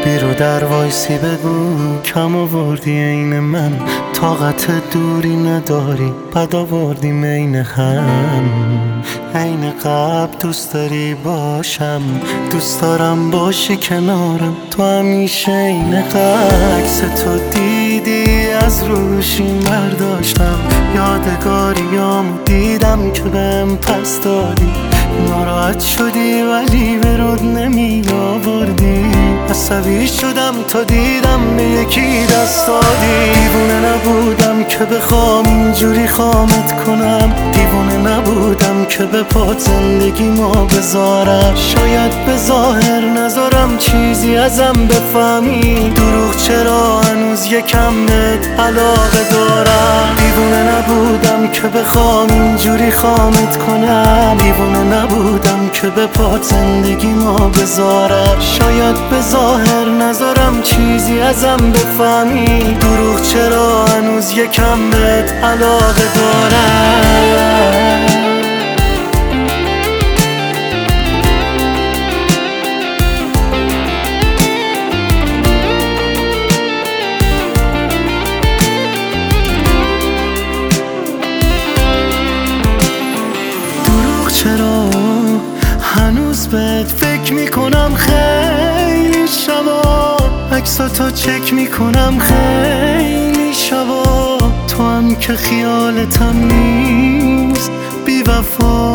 بیرو در وایسی بگو کم آوردی عین من، طاقت دوری نداری بد آوردیم عین هم. عین قبل دوست داری باشم، دوست دارم باشی کنارم، تو همیشه عین عکس تو دیدی از روشیم برداشتم، یادگاریامو دیدم که بهم پس دادی، ناراحت شدی ولی به رود نمی آوردی، عصبی شدم تا دیدم به یکی دست دادی. دیوونه نبودم که بخوام اینجوری خامت کنم، دیوونه نبودم که به پات زندگی ما بذارم، شاید به ظاهر نذارم چیزی ازم بفهمی، دروغ چرا هنوز یکم بهت علاقه دارم. دیوونه نبودم که بخوام اینجوری خامت کنم، دیوونه نبودم که به پات زندگی ما بذارم، شاید به ظاهر نذارم چیزی ازم بفهمی، دروغ چرا هنوز یکم بهت علاقه دارم. چرا هنوز بهت فکر میکنم خیلی شبا، عکساتو چک میکنم خیلی شبا، تو هم که خیالتم نیست بی وفا.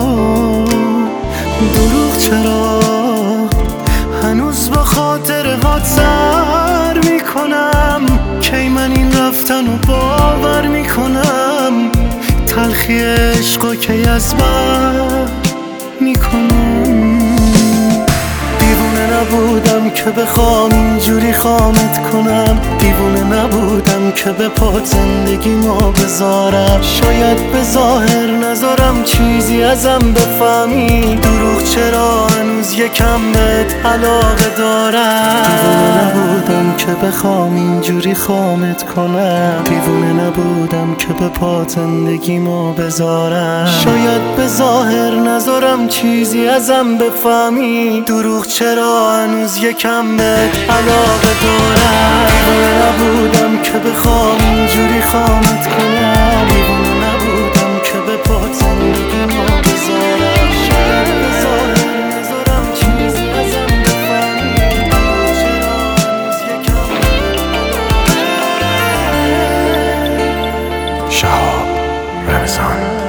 دروغ چرا هنوز با خاطرهات سر میکنم، کی من این رفتنو باور میکنم، تلخی عشقا که از بر میکنم. دیوونه نبودم که بخوام اینجوری خامت کنم، دیوونه نبودم که به پات زندگی ما بذارم، شاید به ظاهر نذارم چیزی ازم بفهمی، دروغ چرا هنوز یکم بهت علاقه دارم. دیوونه نبودم که بخوام اینجوری خامت کنم، دیوونه نبودم که به پات زندگی ما بذارم، شاید به ظاهر نذارم چیزی ازم بفهمی، دروغ چرا هنوز یکم بهت علاقه دارم. دیوونه نبودم که بخوام اینجوری خامت کنم، دیوونه نبودم که به پات زندگی ما بذارم، شاید به ظاهر نذارم چیزی ازم بفهمی، دروغ چرا هنوز یکم بهت. شهاب رمضان